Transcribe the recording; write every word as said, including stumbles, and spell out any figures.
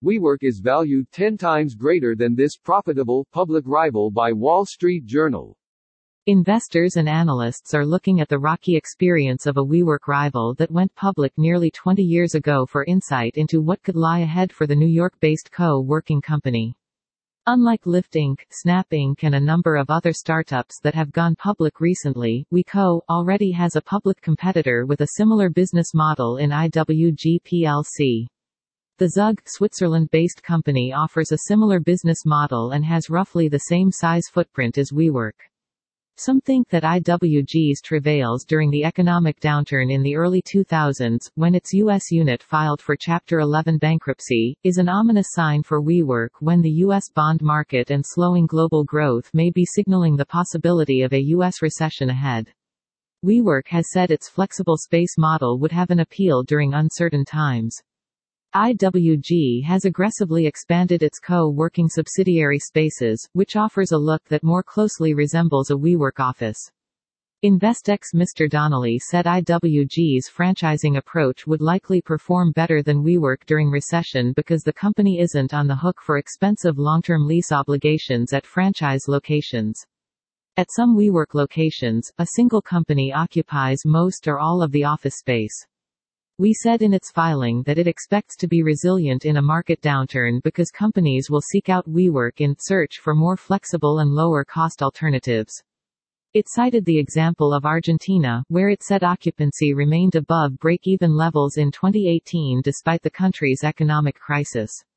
WeWork is valued ten times greater than this profitable, public rival by Wall Street Journal. Investors and analysts are looking at the rocky experience of a WeWork rival that went public nearly twenty years ago for insight into what could lie ahead for the New York-based co-working company. Unlike Lyft Incorporated, Snap Incorporated and a number of other startups that have gone public recently, WeCo already has a public competitor with a similar business model in I W G P L C. The Zug, Switzerland-based company offers a similar business model and has roughly the same size footprint as WeWork. Some think that I W G's travails during the economic downturn in the early two thousands, when its U S unit filed for Chapter eleven bankruptcy, is an ominous sign for WeWork when the U S bond market and slowing global growth may be signaling the possibility of a U S recession ahead. WeWork has said its flexible space model would have an appeal during uncertain times. I W G has aggressively expanded its co-working subsidiary Spaces, which offers a look that more closely resembles a WeWork office. Investec's Mister Donnelly said I W G's franchising approach would likely perform better than WeWork during recession because the company isn't on the hook for expensive long-term lease obligations at franchise locations. At some WeWork locations, a single company occupies most or all of the office space. We said in its filing that it expects to be resilient in a market downturn because companies will seek out WeWork in search for more flexible and lower-cost alternatives. It cited the example of Argentina, where it said occupancy remained above break-even levels in twenty eighteen despite the country's economic crisis.